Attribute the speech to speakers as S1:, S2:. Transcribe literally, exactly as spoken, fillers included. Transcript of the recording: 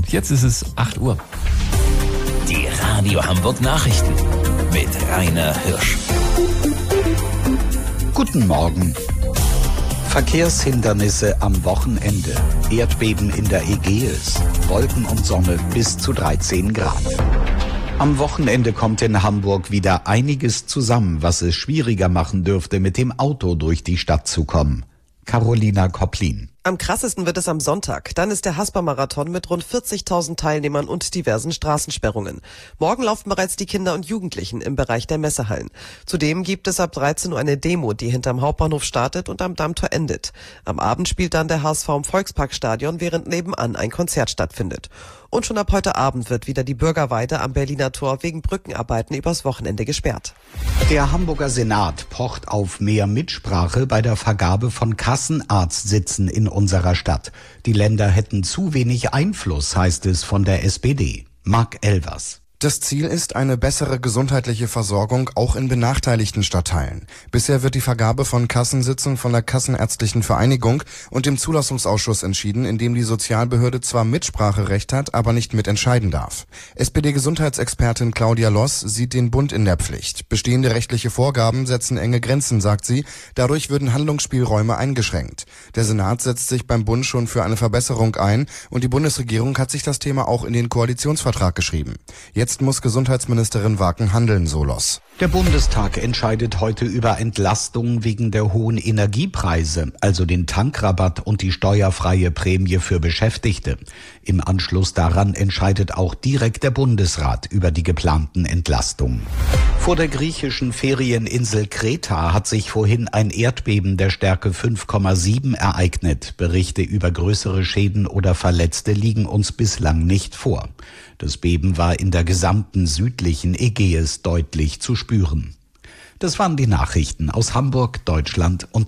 S1: Jetzt ist es acht Uhr.
S2: Die Radio Hamburg Nachrichten mit Rainer Hirsch.
S3: Guten Morgen. Verkehrshindernisse am Wochenende. Erdbeben in der Ägäis. Wolken und Sonne bis zu dreizehn Grad. Am Wochenende kommt in Hamburg wieder einiges zusammen, was es schwieriger machen dürfte, mit dem Auto durch die Stadt zu kommen. Carolina Kopplin.
S4: Am krassesten wird es am Sonntag. Dann ist der Haspa-Marathon mit rund vierzigtausend Teilnehmern und diversen Straßensperrungen. Morgen laufen bereits die Kinder und Jugendlichen im Bereich der Messehallen. Zudem gibt es ab dreizehn Uhr eine Demo, die hinterm Hauptbahnhof startet und am Dammtor endet. Am Abend spielt dann der H S V im Volksparkstadion, während nebenan ein Konzert stattfindet. Und schon ab heute Abend wird wieder die Bürgerweide am Berliner Tor wegen Brückenarbeiten übers Wochenende gesperrt.
S3: Der Hamburger Senat pocht auf mehr Mitsprache bei der Vergabe von Kassenarztsitzen in unserer Stadt. Die Länder hätten zu wenig Einfluss, heißt es von der S P D. Marc Elvers.
S5: Das Ziel ist eine bessere gesundheitliche Versorgung auch in benachteiligten Stadtteilen. Bisher wird die Vergabe von Kassensitzen von der Kassenärztlichen Vereinigung und dem Zulassungsausschuss entschieden, in dem die Sozialbehörde zwar Mitspracherecht hat, aber nicht mitentscheiden darf. S P D-Gesundheitsexpertin Claudia Loss sieht den Bund in der Pflicht. Bestehende rechtliche Vorgaben setzen enge Grenzen, sagt sie. Dadurch würden Handlungsspielräume eingeschränkt. Der Senat setzt sich beim Bund schon für eine Verbesserung ein und die Bundesregierung hat sich das Thema auch in den Koalitionsvertrag geschrieben. Jetzt Jetzt muss Gesundheitsministerin Waken handeln, so Loss.
S3: Der Bundestag entscheidet heute über Entlastungen wegen der hohen Energiepreise, also den Tankrabatt und die steuerfreie Prämie für Beschäftigte. Im Anschluss daran entscheidet auch direkt der Bundesrat über die geplanten Entlastungen. Vor der griechischen Ferieninsel Kreta hat sich vorhin ein Erdbeben der Stärke fünf Komma sieben ereignet. Berichte über größere Schäden oder Verletzte liegen uns bislang nicht vor. Das Beben war in der gesamten südlichen Ägäis deutlich zu spüren. Das waren die Nachrichten aus Hamburg, Deutschland und